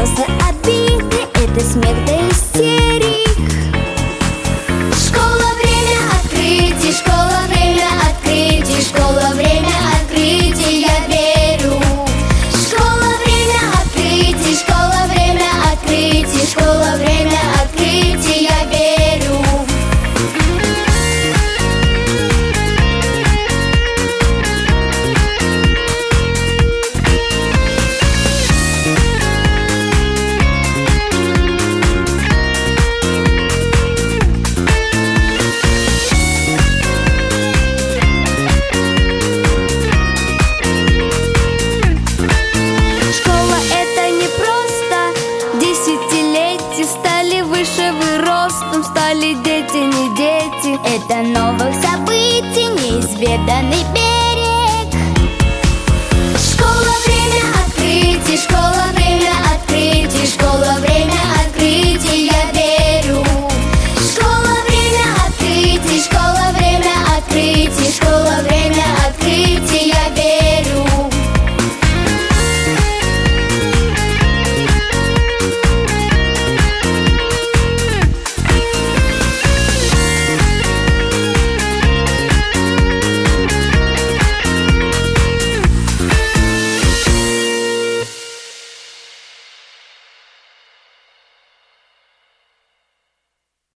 слезы, обиды, это смех до истерик. Школа — время открытий, школа — время открытий, школа — время открытий, я верю. Школа — время открытий, школа — время открытий, школа — время открытий, я верю. Стали выше вы ростом, стали дети, не дети. Это новых событий, неизведанный